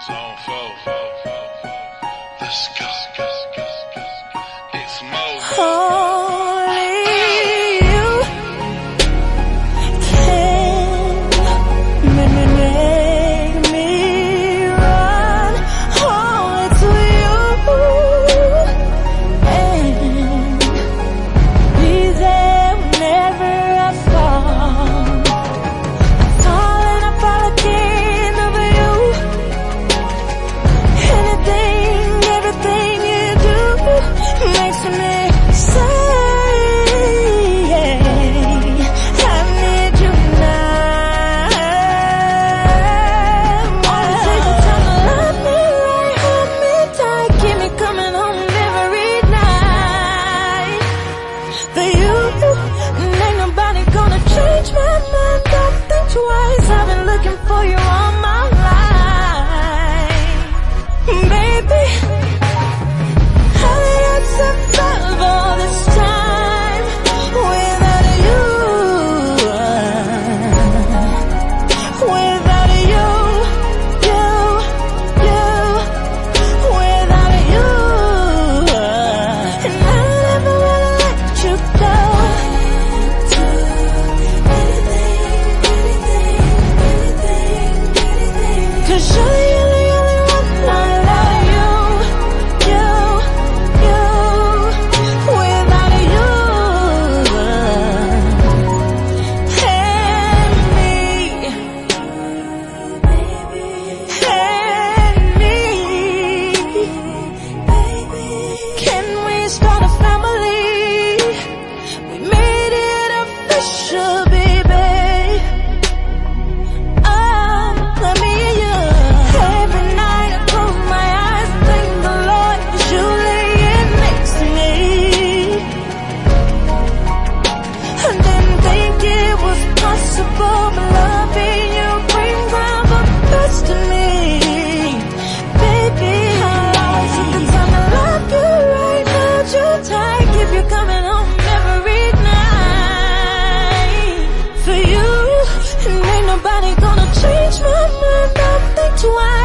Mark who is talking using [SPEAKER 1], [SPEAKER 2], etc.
[SPEAKER 1] Zone 4. Let's go. It's Mo.
[SPEAKER 2] Only you can make me run. Only to you and be there whenever I fall. I'm falling apart again over you. Anything, everything you do makes me say, I need you now. Wanna take the time to love me right, hold me tight, keep me coming home every night. For you, and ain't nobody gonna change my mind. Don't think twice, I've been looking for you all my life, baby. How did I survive all this time without you? Without you, without you. And I never wanna let you go. Cause you're the only one I love you. Without you and me, can we start a family? We made it official, baby. Let me hear you. Every night I close my eyes and thank the Lord 'cause you laying next to me. I didn't think it was possible, but loving you brings out the best in me, baby. I'll always take the time to love you right, hold you tight, keep you coming home every night. For you, and ain't nobody gonna change my mind. Don't think twice.